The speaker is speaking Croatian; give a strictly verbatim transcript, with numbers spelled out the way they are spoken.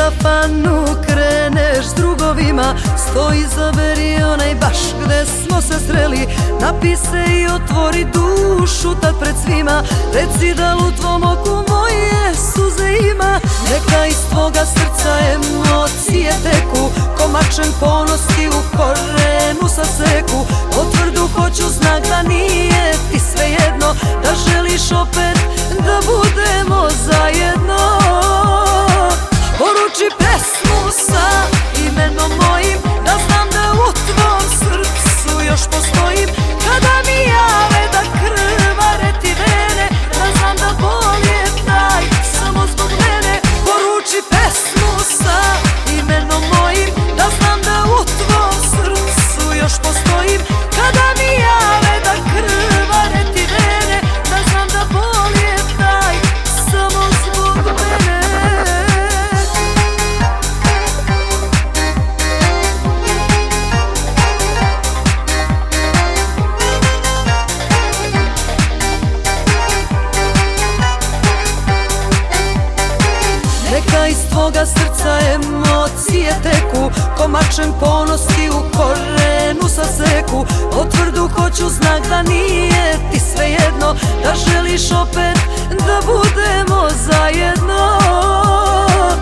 kafanu kreneš s drugovima, sto izaberi onaj baš gde smo se sreli. Napi se i otvori dušu tad pred svima, reci da li u tvom oku moje suze ima. Neka iz tvoga srca emocije teku, ko mačem ponos ti u korenu saseku. Potvrdu hoću, znak da nije ti svejedno, da želiš opet da budemo zajedno. Poruči pesmu sa imenom mojim, da znam da u tvom srcu još postojim. Kada mi jave da krvare ti vene, da znam da bol je taj samo zbog mene. Poruči pesmu sa imenom mojim, da znam da u tvom srcu još postojim. Kada mi jave da krvare ti vene, da znam da bol je taj samo zbog mene. Neka iz tvoga srca emocije teku, ko mačem ponos ti u korenu saseku. Potvrdu hoću, znak da nije ti svejedno, da želiš opet da budemo zajedno.